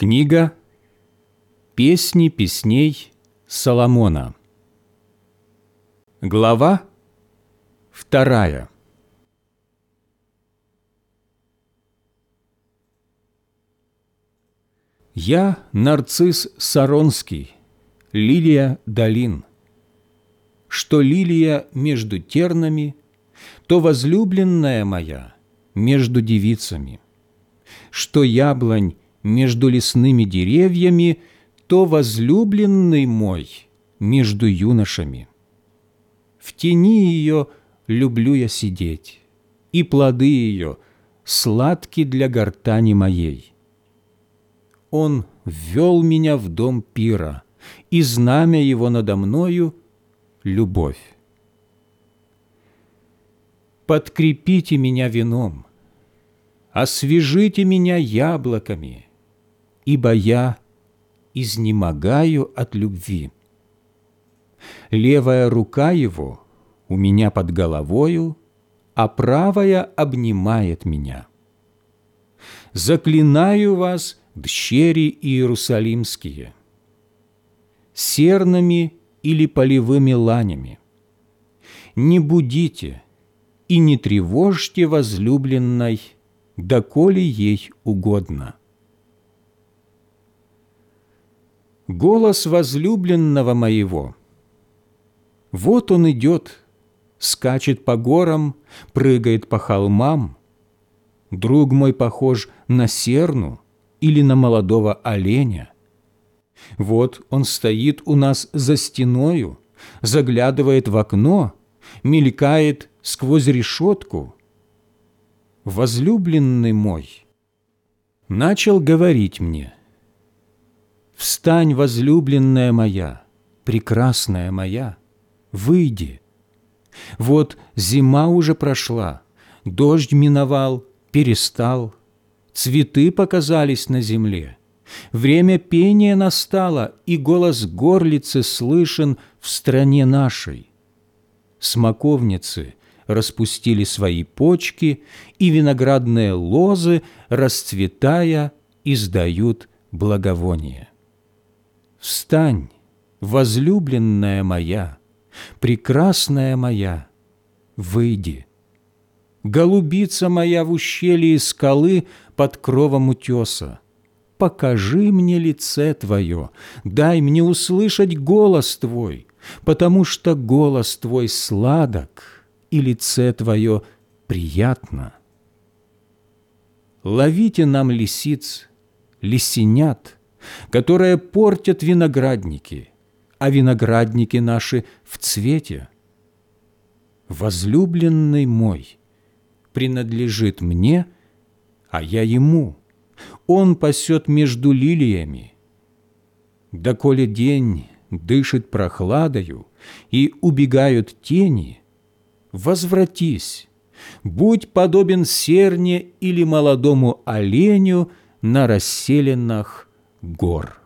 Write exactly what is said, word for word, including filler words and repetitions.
Книга «Песни песней Соломона». Глава вторая. Я нарцисс Саронский, лилия долин. Что лилия между тернами, то возлюбленная моя между девицами. Что яблонь между лесными деревьями, то возлюбленный мой между юношами. В тени ее люблю я сидеть, и плоды ее сладки для гортани моей. Он ввел меня в дом пира, и знамя его надо мною — любовь. Подкрепите меня вином, освежите меня яблоками, ибо я изнемогаю от любви. Левая рука его у меня под головою, а правая обнимает меня. Заклинаю вас, дщери иерусалимские, сернами или полевыми ланями. Не будите и не тревожьте возлюбленной, доколе ей угодно. Голос возлюбленного моего. Вот он идет, скачет по горам, прыгает по холмам. Друг мой похож на серну или на молодого оленя. Вот он стоит у нас за стеною, заглядывает в окно, мелькает сквозь решетку. Возлюбленный мой начал говорить мне: «Встань, возлюбленная моя, прекрасная моя, выйди. Вот зима уже прошла, дождь миновал, перестал, цветы показались на земле, время пения настало, и голос горлицы слышен в стране нашей. Смоковницы распустили свои почки, и виноградные лозы, расцветая, издают благовоние. Встань, возлюбленная моя, прекрасная моя, выйди. Голубица моя в ущелье скалы под кровом утеса, покажи мне лице Твое, дай мне услышать голос Твой, потому что голос Твой сладок, и лице Твое приятно. Ловите нам лисиц, лисенят, которые портят виноградники, а виноградники наши в цвете. Возлюбленный мой принадлежит мне, а я ему. Он пасет между лилиями. Доколе день дышит прохладою и убегают тени, возвратись, будь подобен серне или молодому оленю на расселенных гор».